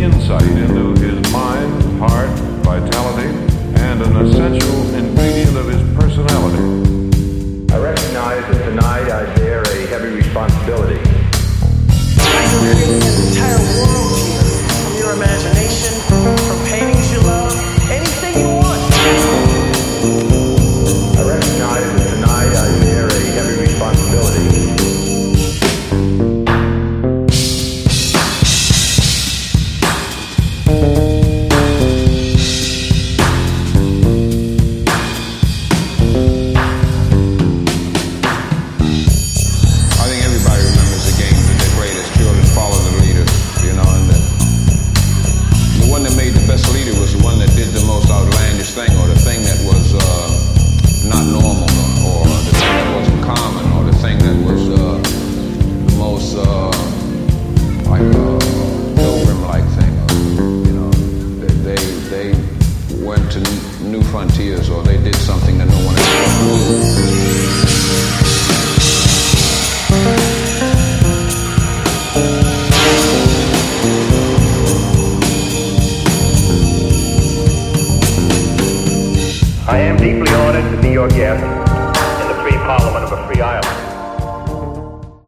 insight into his mind, heart, vitality, and an essential ingredient of his personality. I recognize that tonight I bear a heavy responsibility. You're creating an entire world here, from your imagination, from paintings you love, anything you want. I recognize that tonight I bear a heavy responsibility. New frontiers, or they did something that no one else I am deeply honored to be your guest in the free parliament of a free island.